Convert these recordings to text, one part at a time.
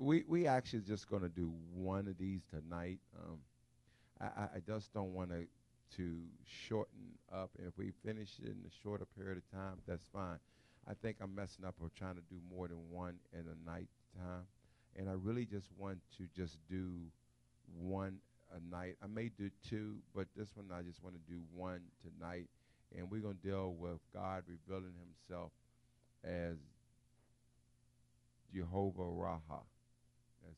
we actually just going to do one of these tonight. I just don't want to shorten up. And if we finish it in a shorter period of time, that's fine. I think I'm messing up or trying to do more than one in a night time. And I really just want to just do one a night. I may do two, but this one I just want to do one tonight. And we're going to deal with God revealing himself as Jehovah Raha. That's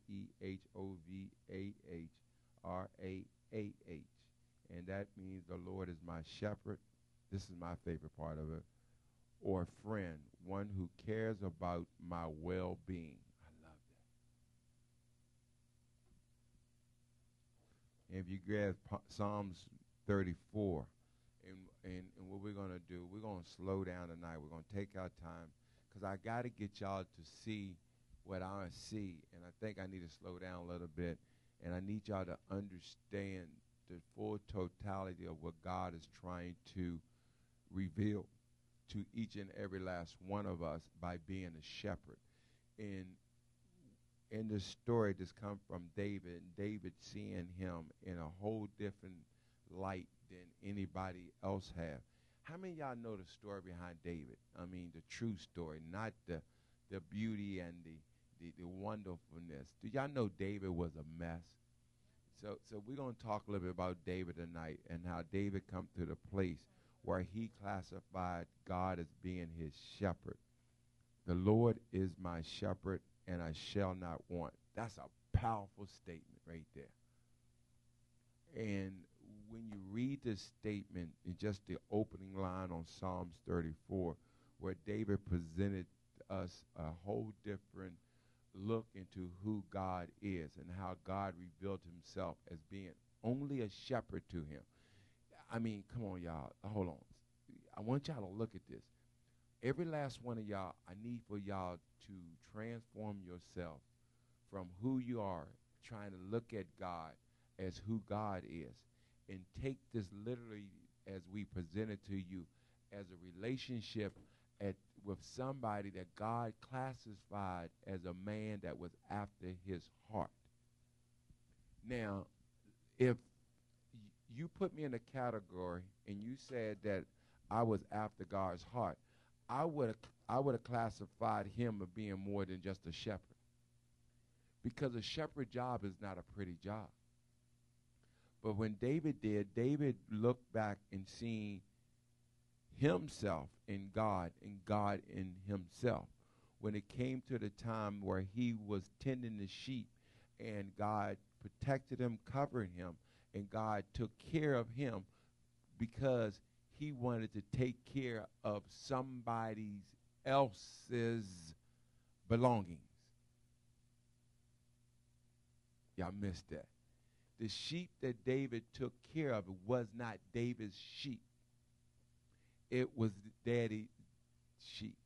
Jehovah. And that means the Lord is my shepherd. This is my favorite part of it. Or friend, one who cares about my well-being. I love that. And if you grab Psalms 34, and what we're going to do, we're going to slow down tonight. We're going to take our time because I got to get y'all to see what I see, and I think I need to slow down a little bit, and I need y'all to understand the full totality of what God is trying to reveal to each and every last one of us by being a shepherd. And in this story, this comes from David, and David seeing him in a whole different light than anybody else have. How many of y'all know the story behind David? I mean, the true story, not the beauty and the wonderfulness. Do y'all know David was a mess? So we're going to talk a little bit about David tonight and how David come to the place where he classified God as being his shepherd. The Lord is my shepherd, and I shall not want. That's a powerful statement right there. And when you read this statement in just the opening line on Psalms 34, where David presented us a whole different look into who God is and how God revealed himself as being only a shepherd to him. I mean, come on, y'all. Hold on. I want y'all to look at this. Every last one of y'all, I need for y'all to transform yourself from who you are, trying to look at God as who God is, and take this literally as we present it to you as a relationship with somebody that God classified as a man that was after his heart. Now, if you put me in a category and you said that I was after God's heart, I would have classified him as being more than just a shepherd. Because a shepherd job is not a pretty job. But when David looked back and seen himself in God and God in himself. When it came to the time where he was tending the sheep and God protected him, covered him, and God took care of him because he wanted to take care of somebody else's belongings. Y'all missed that. The sheep that David took care of was not David's sheep. It was daddy's sheep.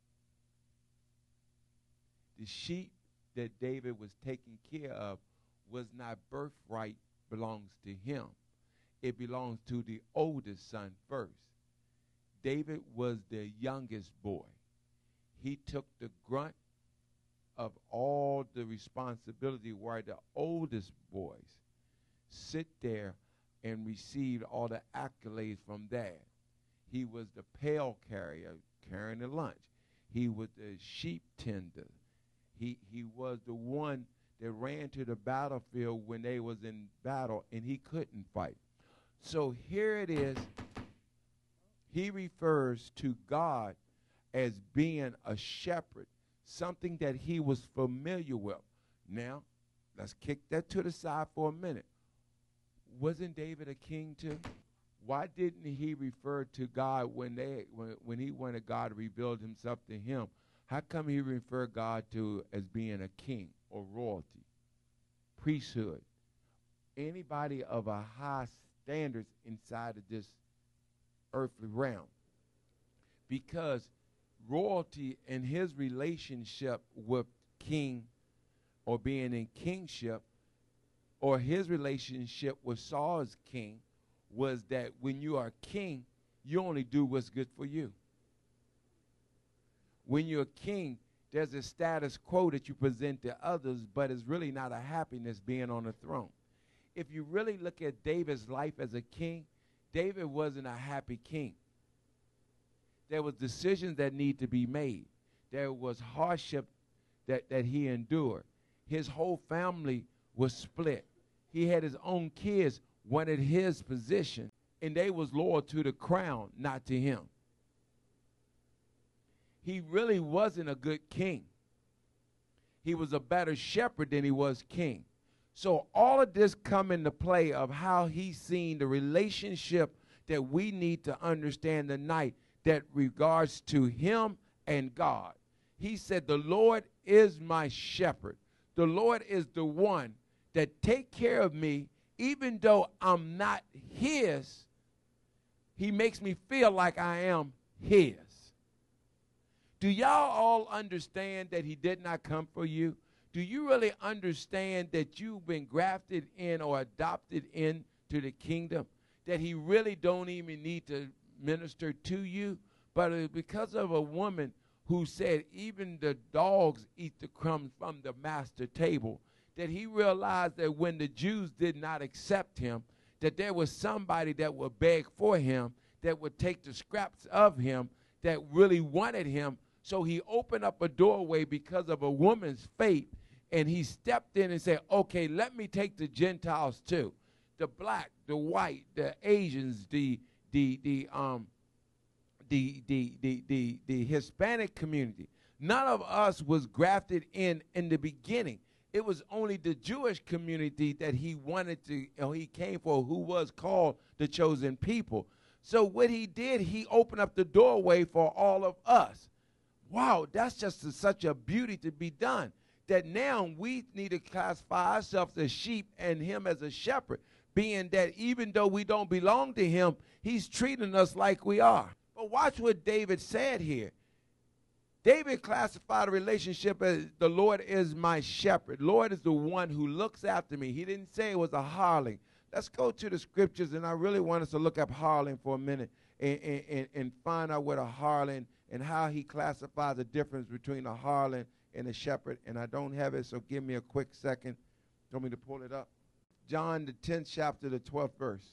The sheep that David was taking care of was not birthright, belongs to him. It belongs to the oldest son first. David was the youngest boy. He took the grunt of all the responsibility where the oldest boys sit there and receive all the accolades from dad. He was the pail carrier, carrying the lunch. He was the sheep tender. He was the one that ran to the battlefield when they was in battle and he couldn't fight. So here it is. He refers to God as being a shepherd, something that he was familiar with. Now, let's kick that to the side for a minute. Wasn't David a king too? Why didn't he refer to God when he wanted God to reveal himself to him? How come he referred God to as being a king or royalty, priesthood, anybody of a high standards inside of this earthly realm? Because royalty and his relationship with king or being in kingship or his relationship with Saul's king was that when you are king, you only do what's good for you. When you're king, There's a status quo that you present to others, but it's really not a happiness being on the throne. If you really look at David's life as a king, David wasn't a happy king. There was decisions that need to be made. There was hardship that he endured. His whole family was split. He had his own kids wanted his position, and they was loyal to the crown, not to him. He really wasn't a good king. He was a better shepherd than he was king. So all of this come into play of how he's seen the relationship that we need to understand tonight that regards to him and God. He said, the Lord is my shepherd. The Lord is the one that take care of me, even though I'm not his. He makes me feel like I am his. Do y'all all understand that he did not come for you? Do you really understand that you've been grafted in or adopted into the kingdom? That he really don't even need to minister to you? But because of a woman who said even the dogs eat the crumbs from the master table, that he realized that when the Jews did not accept him, that there was somebody that would beg for him, that would take the scraps of him, that really wanted him. So he opened up a doorway because of a woman's faith, and he stepped in and said, okay, let me take the Gentiles too. The black, the white, the Asians, the Hispanic community. None of us was grafted in the beginning. It was only the Jewish community that he wanted to, he came for, who was called the chosen people. So what he did, he opened up the doorway for all of us. Wow, that's just such a beauty to be done, that now we need to classify ourselves as sheep and him as a shepherd, being that even though we don't belong to him, he's treating us like we are. But watch what David said here. David classified a relationship as the Lord is my shepherd. Lord is the one who looks after me. He didn't say it was a hireling. Let's go to the scriptures, and I really want us to look up hireling for a minute and find out what a hireling and how he classifies the difference between a hireling and a shepherd. And I don't have it, so give me a quick second. Want me to pull it up? John, the 10th chapter, the 12th verse.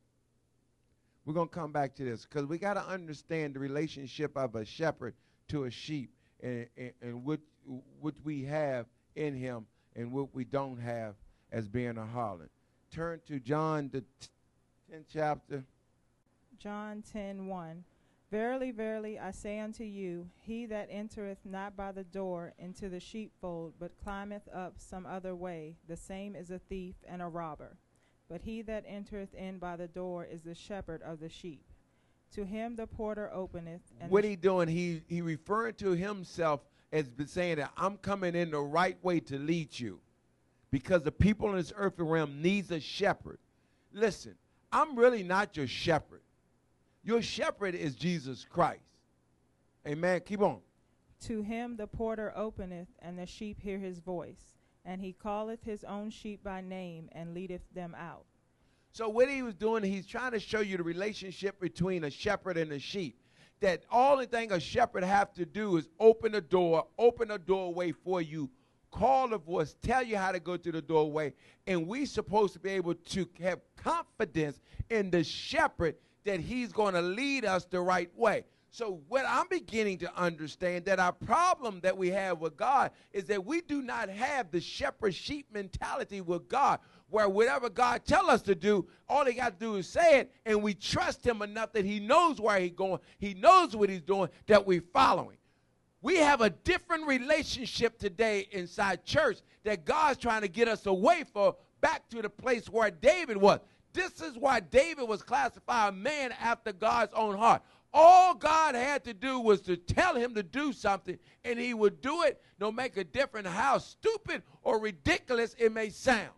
We're going to come back to this because we got to understand the relationship of a shepherd to a sheep and what we have in him and what we don't have as being a hireling. Turn to John, the 10th chapter. John 10:1. Verily, verily, I say unto you, he that entereth not by the door into the sheepfold, but climbeth up some other way, the same is a thief and a robber. But he that entereth in by the door is the shepherd of the sheep. To him the porter openeth. And what he doing? He referring to himself as saying that I'm coming in the right way to lead you, because the people in this earthly realm needs a shepherd. Listen, I'm really not your shepherd. Your shepherd is Jesus Christ. Amen. Keep on. To him the porter openeth, and the sheep hear his voice. And he calleth his own sheep by name, and leadeth them out. So what he was doing, he's trying to show you the relationship between a shepherd and a sheep. That only thing a shepherd have to do is open a door, open a doorway for you, call the voice, tell you how to go to the doorway. And we supposed to be able to have confidence in the shepherd that he's going to lead us the right way. So what I'm beginning to understand, that our problem that we have with God is that we do not have the shepherd-sheep mentality with God, where whatever God tell us to do, all he got to do is say it, and we trust him enough that he knows where he's going, he knows what he's doing, that we're following. We have a different relationship today inside church that God's trying to get us away from, back to the place where David was. This is why David was classified a man after God's own heart. All God had to do was to tell him to do something, and he would do it, no make a difference how stupid or ridiculous it may sound.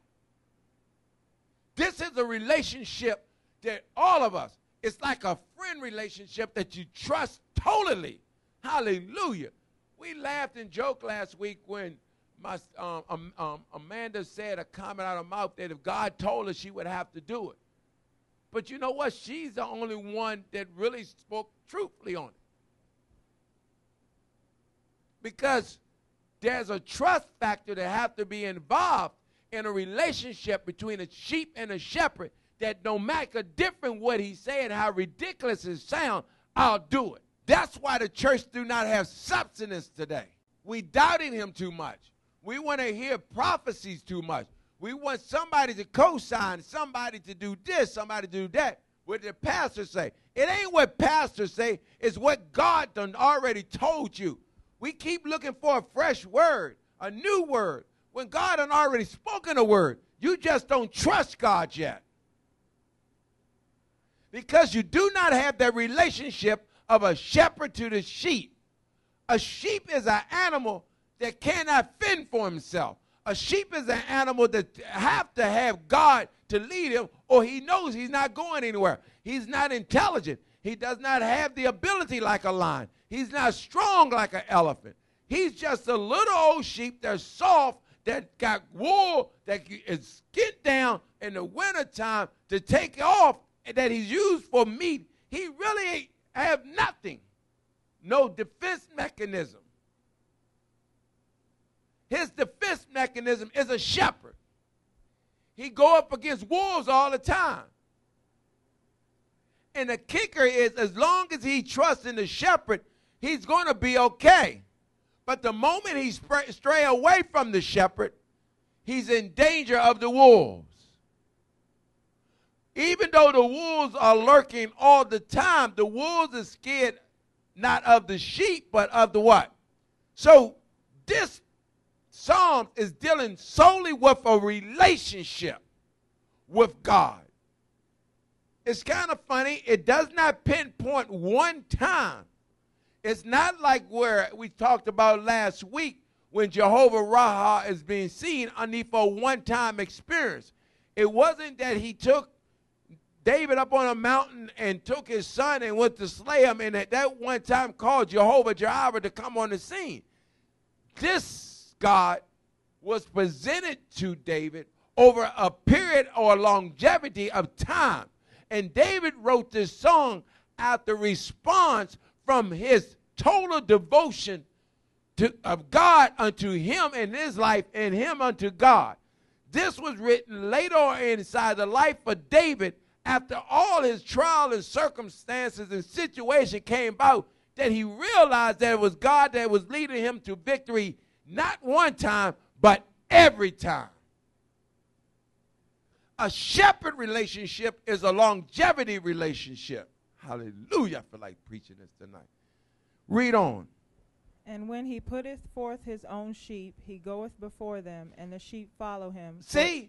This is a relationship that all of us, it's like a friend relationship that you trust totally. Hallelujah. We laughed and joked last week when Amanda said a comment out of her mouth that if God told her, she would have to do it. But you know what? She's the only one that really spoke truthfully on it. Because There's a trust factor that has to be involved in a relationship between a sheep and a shepherd, that no matter different what he's saying, how ridiculous it sounds, I'll do it. That's why the church do not have substance today. We doubting him too much. We want to hear prophecies too much. We want somebody to co-sign, somebody to do this, somebody to do that. What the pastor say? It ain't what pastors say. It's what God done already told you. We keep looking for a fresh word, a new word, when God done already spoken a word. You just don't trust God yet. Because you do not have that relationship of a shepherd to the sheep. A sheep is an animal that cannot fend for himself. A sheep is an animal that have to have God to lead him, or he knows he's not going anywhere. He's not intelligent. He does not have the ability like a lion. He's not strong like an elephant. He's just a little old sheep that's soft, that got wool, that is skint down in the wintertime to take off, that he's used for meat. He really have nothing. No defense mechanism. His defense mechanism is a shepherd. He go up against wolves all the time. And the kicker is, as long as he trusts in the shepherd, he's going to be okay. But the moment he stray away from the shepherd, he's in danger of the wolves. Even though the wolves are lurking all the time, the wolves are scared not of the sheep, but of the what? So this Psalm is dealing solely with a relationship with God. It's kind of funny. It does not pinpoint one time. It's not like where we talked about last week when Jehovah Raha is being seen underneath a one-time experience. It wasn't that he took David up on a mountain and took his son and went to slay him, and at that one time called Jehovah Jireh to come on the scene. This God was presented to David over a period or longevity of time. And David wrote this song after response from his total devotion of God unto him and his life, and him unto God. This was written later on inside the life of David after all his trial and circumstances and situation came about, that he realized that it was God that was leading him to victory, not one time, but every time. A shepherd relationship is a longevity relationship. Hallelujah. I feel like preaching this tonight. Read on. And when he putteth forth his own sheep, he goeth before them, and the sheep follow him. See,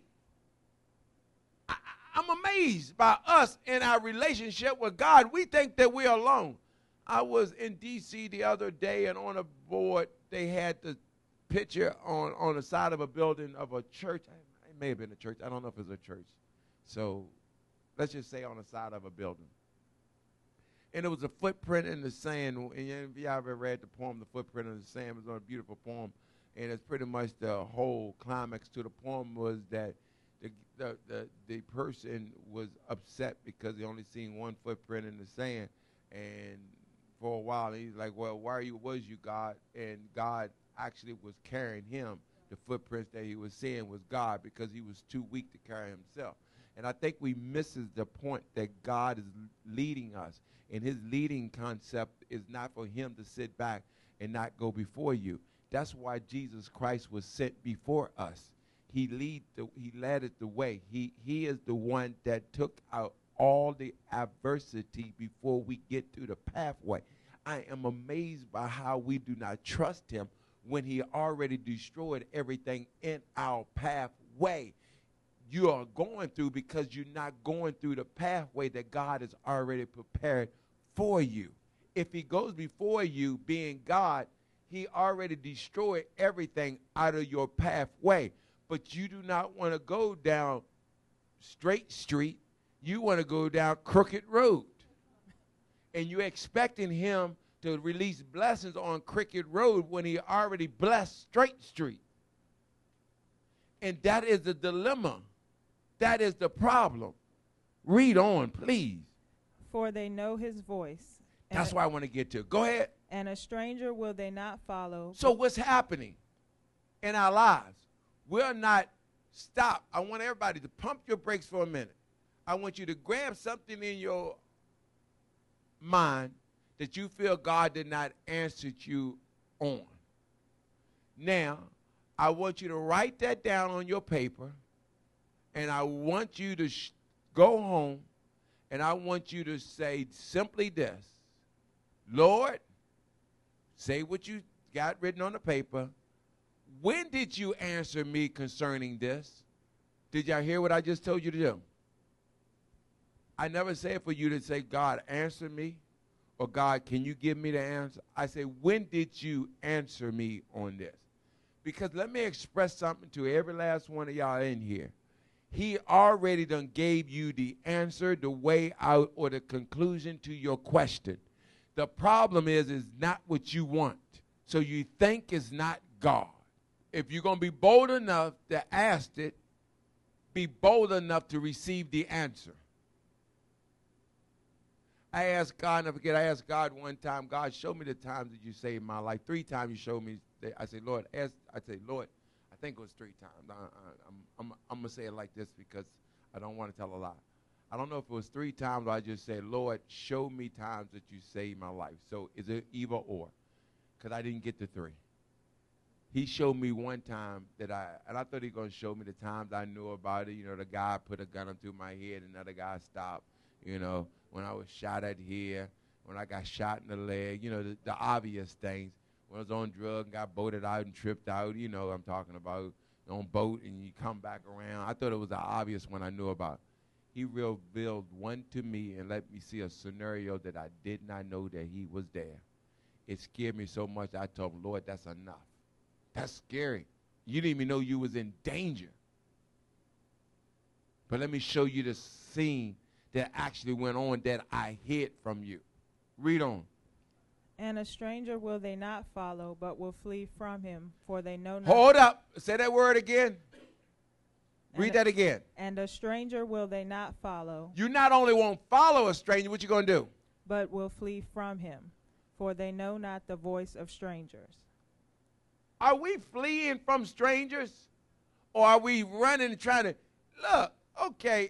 I'm amazed by us in our relationship with God. We think that we're alone. I was in D.C. the other day, and on a board, they had the picture on the side of a building of a church. It may have been a church. I don't know if it's a church. So let's just say on the side of a building. And it was a footprint in the sand. And if you ever read the poem, The Footprint in the Sand, it was a beautiful poem. And it's pretty much the whole climax to the poem was that the person was upset because he only seen one footprint in the sand. And for a while, he's like, well, where was you, God? And God actually was carrying him. The footprints that he was seeing was God, because he was too weak to carry himself. And I think we misses the point that God is leading us. And his leading concept is not for him to sit back and not go before you. That's why Jesus Christ was sent before us. He led it the way. He is the one that took out all the adversity before we get to the pathway. I am amazed by how we do not trust him when he already destroyed everything in our pathway. You are going through because you're not going through the pathway that God has already prepared for you. If he goes before you, being God, he already destroyed everything out of your pathway. But you do not want to go down straight street. You want to go down crooked road. And you're expecting him to release blessings on crooked road when he already blessed straight street. And that is the dilemma. That is the problem. Read on, please. For they know his voice. That's why I want to get to it. Go ahead. And a stranger will they not follow. So what's happening? in our lives. We'll not stop. I want everybody to pump your brakes for a minute. I want you to grab something in your mind that you feel God did not answer you on. Now, I want you to write that down on your paper, and I want you to go home, and I want you to say simply this: Lord, say what you got written on the paper. When did you answer me concerning this? Did y'all hear what I just told you to do? I never said for you to say, God, answer me, or God, can you give me the answer? I say, when did you answer me on this? Because let me express something to every last one of y'all in here. He already done gave you the answer, the way out, or the conclusion to your question. The problem is not what you want. So you think it's not God. If you're going to be bold enough to ask it, be bold enough to receive the answer. I asked God, never forget, I asked God one time, God, show me the times that you saved my life. 3 times you showed me. I say, Lord, I think it was 3 times. I'm going to say it like this because I don't want to tell a lie. I don't know if it was 3 times or I just said, Lord, show me times that you saved my life. So is it either or? Because I didn't get the 3. He showed me one time and I thought he was going to show me the times I knew about it. You know, the guy put a gun up through my head, another guy stopped, you know, when I was shot at here, when I got shot in the leg, you know, the obvious things. When I was on drugs and got boated out and tripped out, you know what I'm talking about, on boat and you come back around. I thought it was the obvious one I knew about. He revealed one to me and let me see a scenario that I did not know that he was there. It scared me so much I told him, Lord, that's enough. That's scary. You didn't even know you was in danger. But let me show you the scene that actually went on that I hid from you. Read on. And a stranger will they not follow, but will flee from him, for they know not. Hold up. Say that word again. Read that again. And a stranger will they not follow. You not only won't follow a stranger, what you going to do? But will flee from him, for they know not the voice of strangers. Are we fleeing from strangers? Or are we running and trying to, look, okay,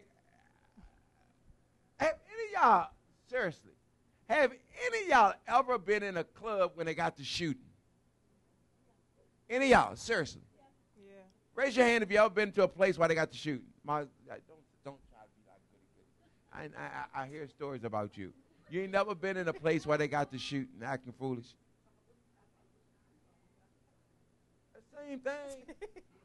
have any of y'all, seriously, have any of y'all ever been in a club when they got to shooting? Any of y'all, seriously? Yeah. Raise your hand if you ever been to a place where they got to shooting. Don't try to be like goody. I hear stories about you. You ain't never been in a place where they got to shooting, acting foolish. Same thing.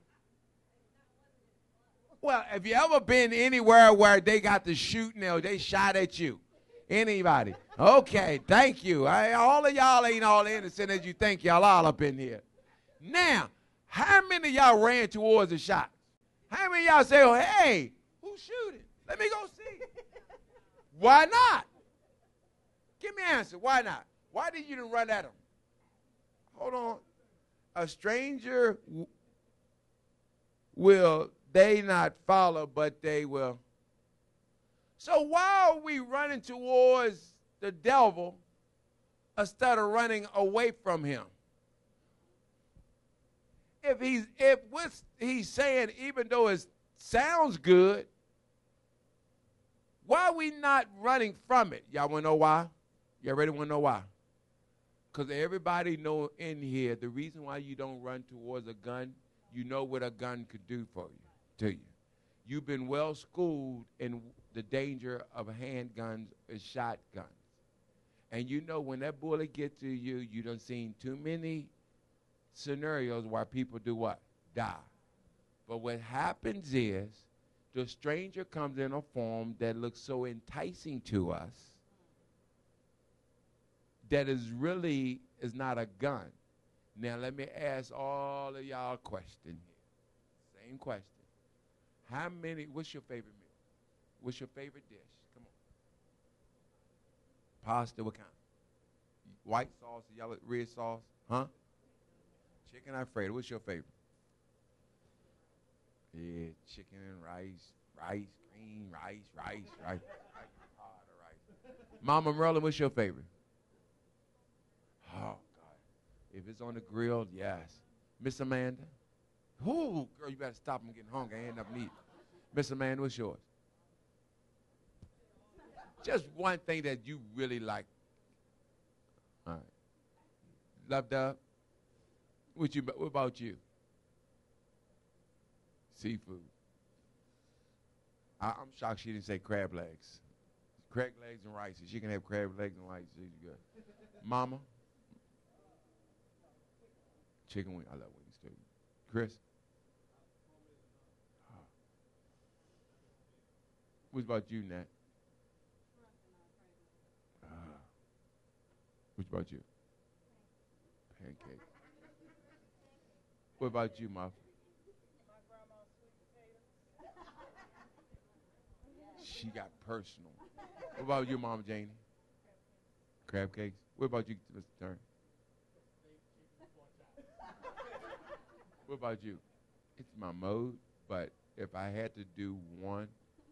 Well, have you ever been anywhere where they got to shooting or they shot at you? Anybody? Okay, thank you. All of y'all ain't all innocent as you think y'all all up in here. Now, how many of y'all ran towards the shots? How many of y'all say, oh, hey, who's shooting? Let me go see. Why not? Give me an answer. Why not? Why did you run at them? Hold on. A stranger will they not follow, but they will. So why are we running towards the devil instead of running away from him? If what he's saying, even though it sounds good, why are we not running from it? Y'all want to know why? Y'all ready want to know why? Because everybody know in here, the reason why you don't run towards a gun, you know what a gun could do for you, to you. You've been well schooled in the danger of handguns and shotguns. And you know when that bullet gets to you, you done seen too many scenarios where people do what? Die. But what happens is the stranger comes in a form that looks so enticing to us that is not a gun. Now let me ask all of y'all a question here. Same question. What's your favorite meal? What's your favorite dish? Come on. Pasta, what kind? White sauce, yellow, red sauce? Huh? Chicken Alfredo. What's your favorite? Yeah, chicken and rice, green rice. Mama Merlin, what's your favorite? Oh, God. If it's on the grill, yes. Miss Amanda, Ooh, girl, you better stop. I'm getting hungry. I ain't enough meat. Mr. Man, what's yours? Just one thing that you really like. All right. Love Dub? What about you? Seafood. I'm shocked she didn't say crab legs. Crab legs and rice. She can have crab legs and rice. She's good. Mama? Chicken wing. I love wings too. Chris? What about you, Nat? What about you? Pancake. What about you, Muff? She got personal. What about you, Mama Janie? Crab cakes. What about you, Mr. Turner? What about you? It's my mode, but if I had to do one,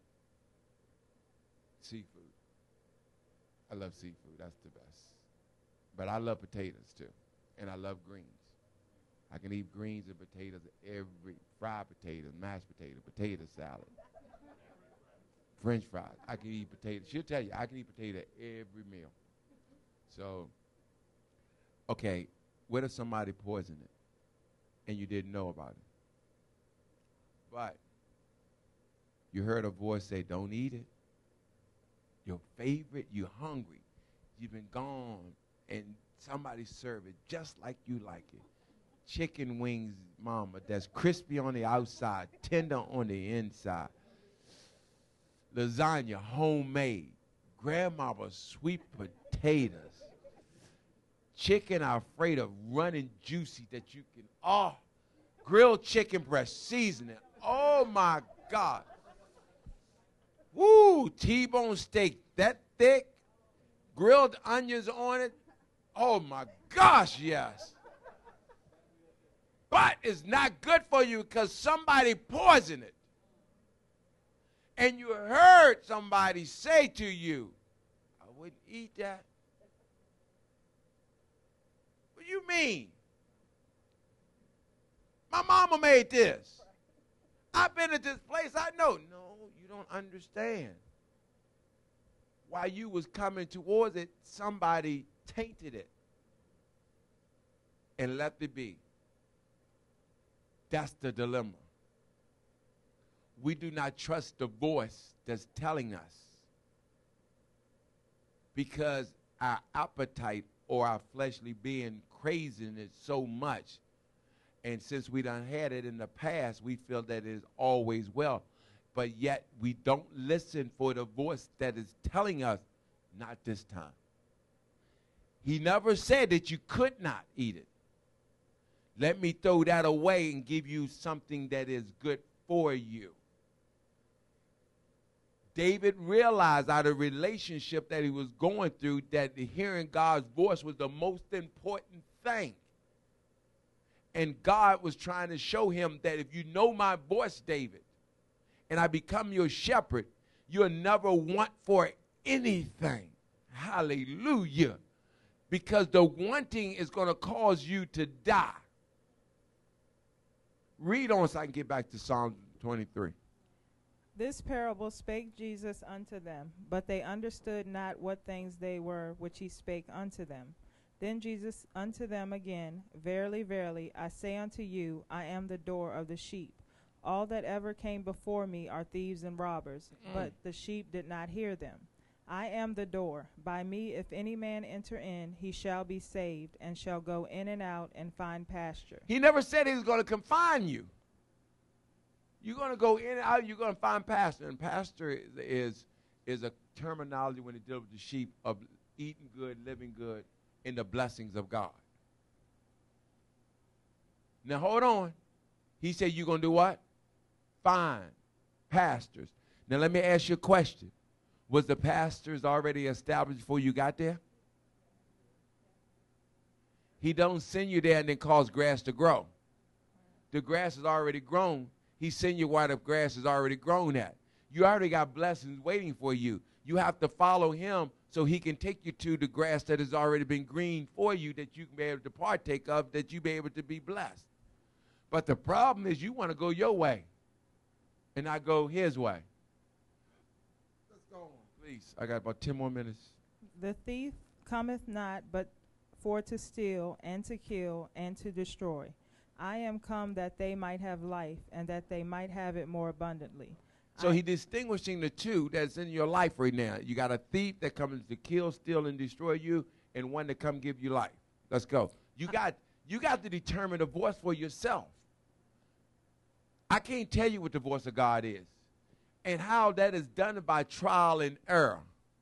seafood. I love seafood. That's the best. But I love potatoes too, and I love greens. I can eat greens and potatoes fried potatoes, mashed potatoes, potato salad, French fries. I can eat potatoes. She'll tell you, I can eat potato every meal. So, okay, what if somebody poisoned it and you didn't know about it? But you heard a voice say, don't eat it. Your favorite, you're hungry. You've been gone, and somebody serve it just like you like it. Chicken wings, mama, that's crispy on the outside, tender on the inside. Lasagna, homemade. Grandmama's sweet potatoes. Chicken Alfredo, running juicy that you can, grilled chicken breast seasoning. Oh, my God. Woo, T-bone steak that thick, grilled onions on it. Oh, my gosh, yes. But it's not good for you because somebody poisoned it. And you heard somebody say to you, I wouldn't eat that. What do you mean? My mama made this. I've been at this place. I know. No, you don't understand. While you was coming towards it, somebody tainted it and left it be. That's the dilemma. We do not trust the voice that's telling us because our appetite or our fleshly being craving it so much. And since we done had it in the past, we feel that it is always well. But yet we don't listen for the voice that is telling us, not this time. He never said that you could not eat it. Let me throw that away and give you something that is good for you. David realized out of relationship that he was going through that hearing God's voice was the most important thing. And God was trying to show him that if you know my voice, David, and I become your shepherd, you'll never want for anything. Hallelujah. Because the wanting is going to cause you to die. Read on so I can get back to Psalm 23. This parable spake Jesus unto them, but they understood not what things they were which he spake unto them. Then Jesus unto them again, Verily, verily, I say unto you, I am the door of the sheep. All that ever came before me are thieves and robbers, but the sheep did not hear them. I am the door. By me, if any man enter in, he shall be saved, and shall go in and out and find pasture. He never said he was going to confine you. You're going to go in and out, you're going to find pasture. And pasture is a terminology when it deals with the sheep of eating good, living good, in the blessings of God. Now, hold on. He said you're going to do what? Find pastors. Now, let me ask you a question. Was the pastors already established before you got there? He don't send you there and then cause grass to grow. The grass is already grown. He send you where the grass is already grown at. You already got blessings waiting for you. You have to follow him so he can take you to the grass that has already been green for you that you can be able to partake of, that you be able to be blessed. But the problem is you want to go your way and I go his way. Let's go on, please. I got about 10 more minutes. The thief cometh not but for to steal and to kill and to destroy. I am come that they might have life, and that they might have it more abundantly. So he's distinguishing the two that's in your life right now. You got a thief that comes to kill, steal, and destroy you, and one that come give you life. Let's go. You got to determine the voice for yourself. I can't tell you what the voice of God is and how that is done by trial and error.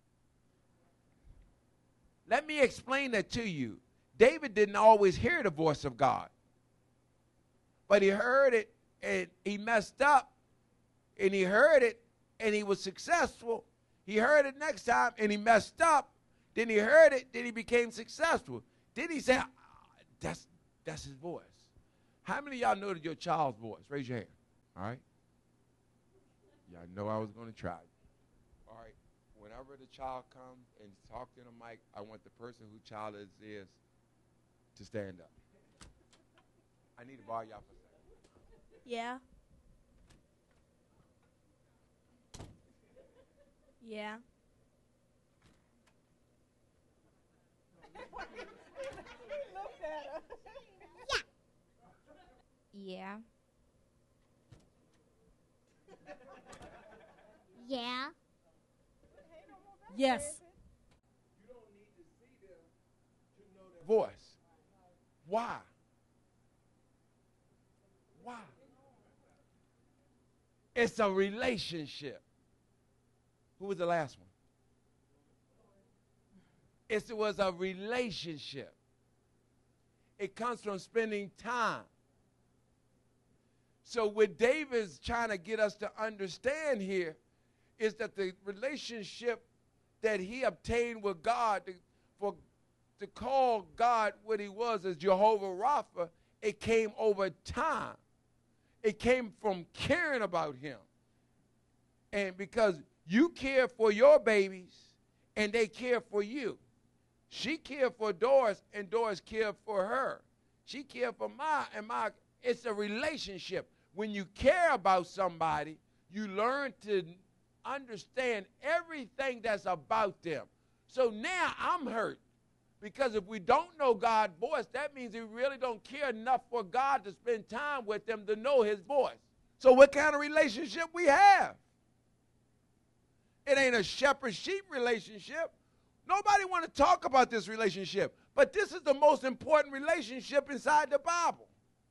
Let me explain that to you. David didn't always hear the voice of God, but he heard it and he messed up, and he heard it and he was successful. He heard it next time and he messed up. Then he heard it, then he became successful. Then he said, that's his voice. How many of y'all know your child's voice? Raise your hand. All right? Y'all know I was going to try. All right. Whenever the child comes and talk in the mic, I want the person whose child is to stand up. I need to borrow y'all for a second. Yeah. Yeah. Yeah. Yeah. Yes. You don't need to see them to know their voice. Why? Why? It's a relationship. Who was the last one? It was a relationship. It comes from spending time. So what David's trying to get us to understand here is that the relationship that he obtained with God, to call God what he was as Jehovah Rapha, it came over time. It came from caring about him. And because you care for your babies and they care for you. She cared for Doris and Doris cared for her. She cared for it's a relationship. When you care about somebody, you learn to understand everything that's about them. So now I'm hurt because if we don't know God's voice, that means we really don't care enough for God to spend time with them to know his voice. So what kind of relationship we have? It ain't a shepherd-sheep relationship. Nobody want to talk about this relationship, but this is the most important relationship inside the Bible.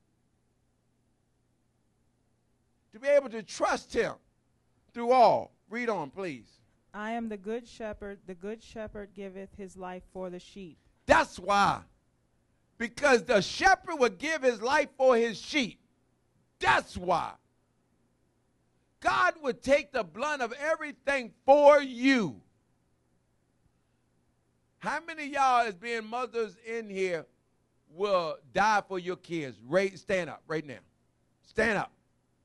To be able to trust him through all. Read on, please. I am the good shepherd. The good shepherd giveth his life for the sheep. That's why. Because the shepherd would give his life for his sheep. That's why. God would take the blunt of everything for you. How many of y'all as being mothers in here will die for your kids? Stand up right now. Stand up.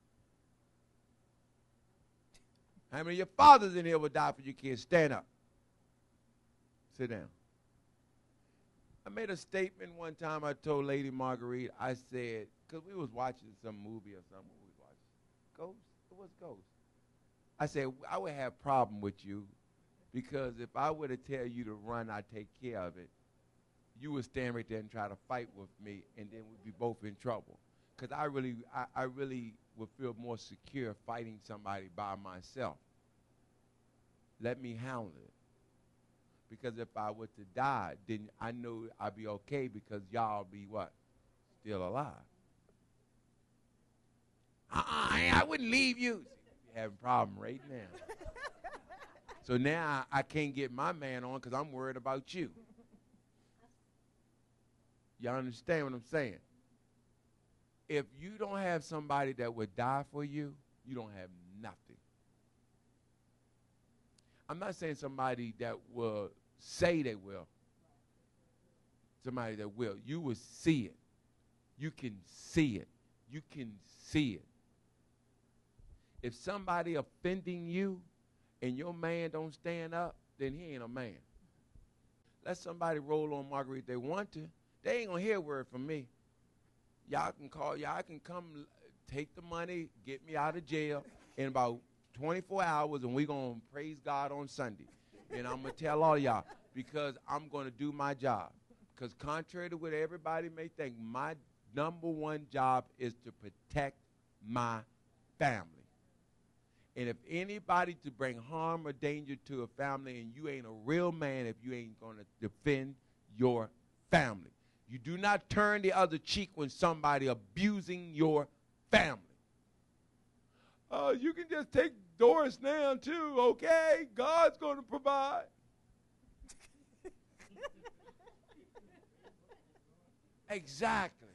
How many of your fathers in here will die for your kids? Stand up. Sit down. I made a statement one time. I told Lady Marguerite, I said, because we was watching some movie or something. We was watching Ghost? It was Ghost. I said, I would have a problem with you because if I were to tell you to run, I'd take care of it. You would stand right there and try to fight with me, and then we'd be both in trouble. Because I really would feel more secure fighting somebody by myself. Let me handle it. Because if I were to die, then I know I'd be okay because y'all be what? Still alive. I wouldn't leave you. You're having a problem right now. So now I can't get my man on because I'm worried about you. Y'all understand what I'm saying? If you don't have somebody that would die for you, you don't have nothing. I'm not saying somebody that will say they will. Somebody that will. You will see it. You can see it. You can see it. If somebody offending you and your man don't stand up, then he ain't a man. Let somebody roll on Marguerite if they want to. They ain't going to hear a word from me. Y'all can call, y'all can come take the money, get me out of jail in about 24 hours, and we're going to praise God on Sunday. And I'm going to tell all y'all, because I'm going to do my job. Because contrary to what everybody may think, my number one job is to protect my family. And if anybody to bring harm or danger to a family, and you ain't a real man if you ain't going to defend your family. You do not turn the other cheek when somebody abusing your family. You can just take Doris now too, okay? God's going to provide. Exactly.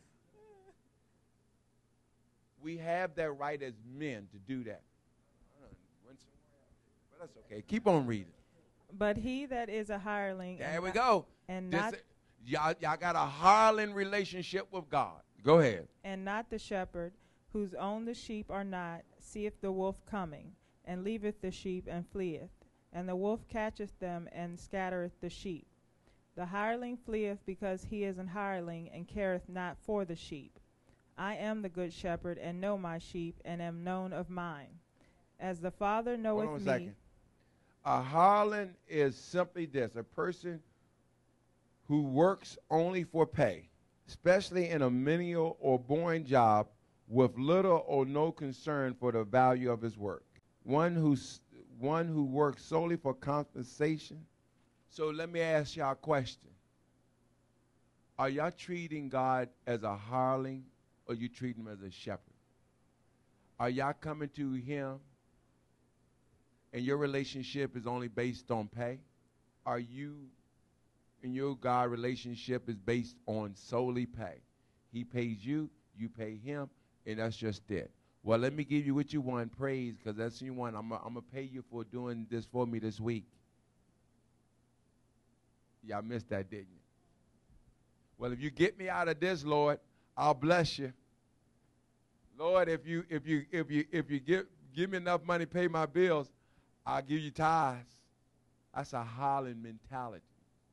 We have that right as men to do that. But that's okay. Keep on reading. But he that is a hireling. There we go. And this, not y'all got a hireling relationship with God. Go ahead. And not the shepherd, whose own the sheep are not, seeth the wolf coming, and leaveth the sheep, and fleeth. And the wolf catcheth them, and scattereth the sheep. The hireling fleeth, because he is an hireling, and careth not for the sheep. I am the good shepherd, and know my sheep, and am known of mine. As the Father knoweth me. Hold on a second. A hireling is simply this: a person who works only for pay, especially in a menial or boring job with little or no concern for the value of his work. One who works solely for compensation. So let me ask y'all a question. Are y'all treating God as a hireling, or you treating him as a shepherd? Are y'all coming to him and your relationship is only based on pay? Are you and your God relationship is based on solely pay? He pays you, you pay him, and that's just it. Well, let me give you what you want, praise, because that's what you want. I'm going to pay you for doing this for me this week. Y'all missed that, didn't you? Well, if you get me out of this, Lord, I'll bless you. Lord, if you give me enough money to pay my bills, I'll give you tithes. That's a hireling mentality.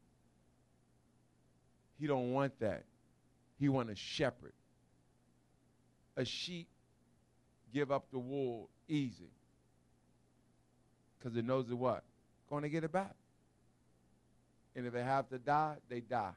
He don't want that. He want a shepherd. A sheep give up the wool easy because it knows it what? Going to get it back. And if they have to die, they die.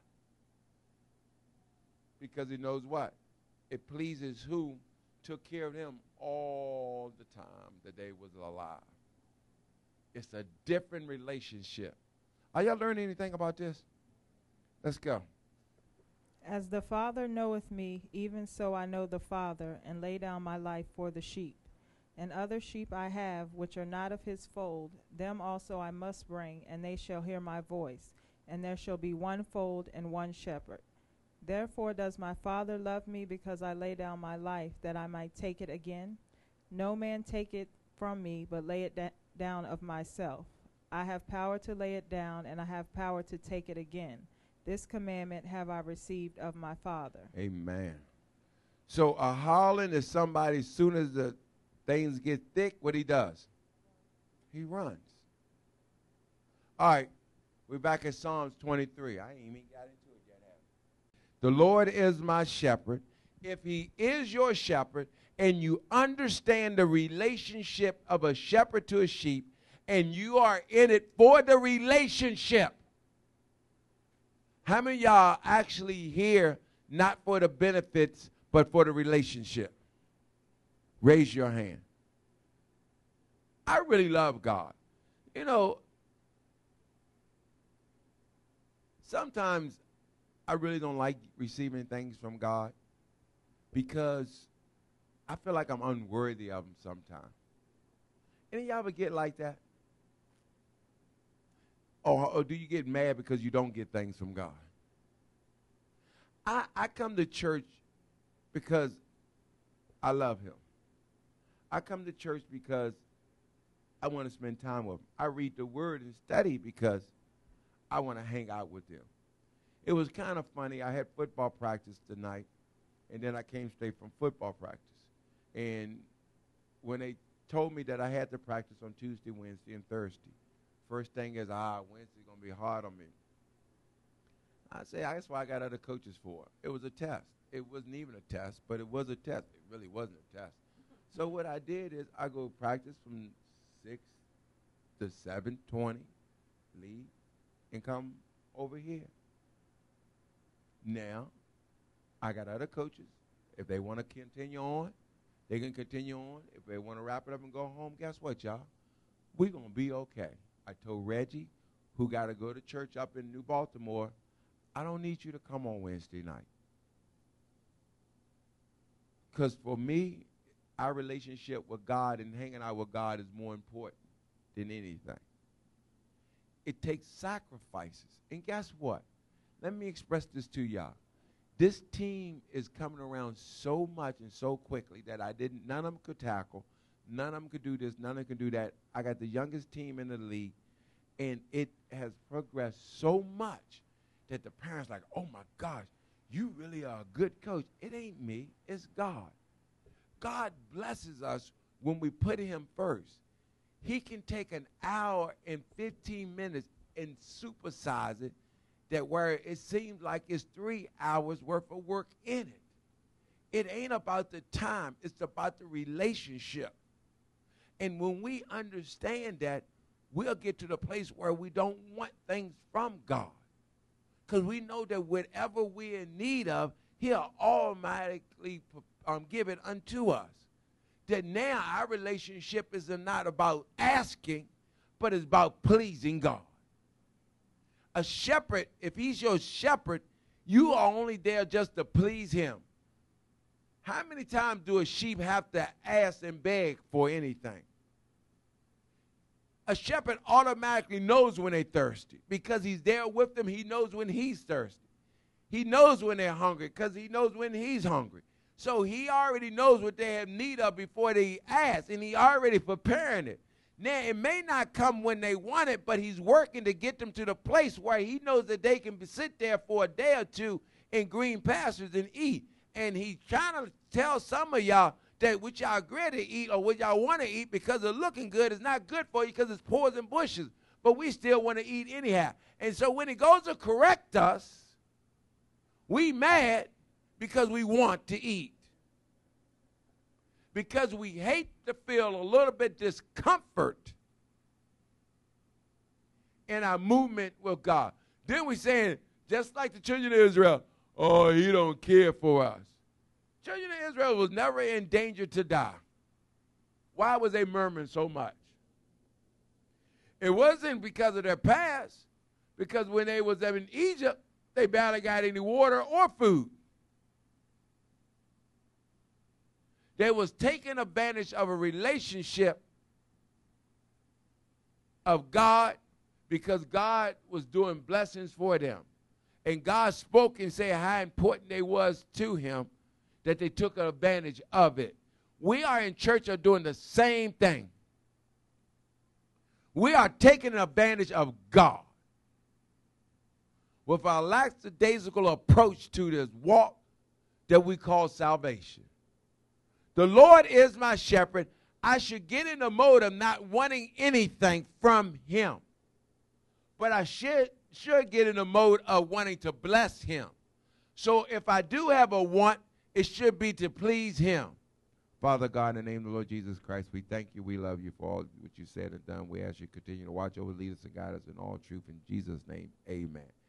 Because he knows what? It pleases who took care of him all the time that they was alive. It's a different relationship. Are y'all learning anything about this? Let's go. As the Father knoweth me, even so I know the Father, and lay down my life for the sheep. And other sheep I have, which are not of his fold, them also I must bring, and they shall hear my voice. And there shall be one fold and one shepherd. Therefore does my Father love me, because I lay down my life, that I might take it again. No man take it from me, but lay it down of myself. I have power to lay it down, and I have power to take it again. This commandment have I received of my Father. Amen. So a hireling is somebody, as soon as the things get thick, what he does? He runs. All right, we're back at Psalms 23. I ain't even got into it yet, have we? The Lord is my shepherd. If he is your shepherd, and you understand the relationship of a shepherd to a sheep, and you are in it for the relationship. How many of y'all actually here not for the benefits, but for the relationship? Raise your hand. I really love God. You know, sometimes I really don't like receiving things from God because I feel like I'm unworthy of them sometimes. Any of y'all ever get like that? Or do you get mad because you don't get things from God? I come to church because I love him. I come to church because I want to spend time with him. I read the word and study because I want to hang out with him. It was kind of funny. I had football practice tonight, and then I came straight from football practice. And when they told me that I had to practice on Tuesday, Wednesday, and Thursday, first thing is, Wednesday's going to be hard on me. I say, that's why I got other coaches for. It was a test. It wasn't even a test, but it was a test. It really wasn't a test. So what I did is I go practice from 6 to 7:20, leave, and come over here. Now, I got other coaches. If they want to continue on, they can continue on. If they want to wrap it up and go home, guess what, y'all? We're going to be okay. I told Reggie, who got to go to church up in New Baltimore, I don't need you to come on Wednesday night. Because for me, our relationship with God and hanging out with God is more important than anything. It takes sacrifices. And guess what? Let me express this to y'all. This team is coming around so much and so quickly that none of them could tackle, none of them could do this, none of them could do that. I got the youngest team in the league, and it has progressed so much that the parents are like, oh my gosh, you really are a good coach. It ain't me, it's God. God blesses us when we put him first. He can take an hour and 15 minutes and supersize it, that where it seems like it's 3 hours worth of work in it. It ain't about the time, it's about the relationship. And when we understand that, we'll get to the place where we don't want things from God. Because we know that whatever we're in need of, he'll automatically give it unto us. That now our relationship is not about asking, but it's about pleasing God. A shepherd, if he's your shepherd, you are only there just to please him. How many times do a sheep have to ask and beg for anything? A shepherd automatically knows when they're thirsty because he's there with them. He knows when he's thirsty. He knows when they're hungry because he knows when he's hungry. So he already knows what they have need of before they ask, and he already preparing it. Now, it may not come when they want it, but he's working to get them to the place where he knows that they can sit there for a day or two in green pastures and eat. And he's trying to tell some of y'all that what y'all agree to eat or what y'all want to eat because of looking good is not good for you because it's poison bushes. But we still want to eat anyhow. And so when he goes to correct us, we mad because we want to eat. Because we hate to feel a little bit discomfort in our movement with God. Then we saying, just like the children of Israel, oh, he don't care for us. Children of Israel was never in danger to die. Why was they murmuring so much? It wasn't because of their past, because when they was in Egypt, they barely got any water or food. They was taking advantage of a relationship of God because God was doing blessings for them. And God spoke and said how important they was to him that they took advantage of it. We are in church are doing the same thing. We are taking advantage of God with our lackadaisical approach to this walk that we call salvation. The Lord is my shepherd. I should get in the mode of not wanting anything from him. But I should get in the mode of wanting to bless him. So if I do have a want, it should be to please him. Father God, in the name of the Lord Jesus Christ, we thank you. We love you for all what you said and done. We ask you to continue to watch over, lead us, and guide us in all truth. In Jesus' name, amen.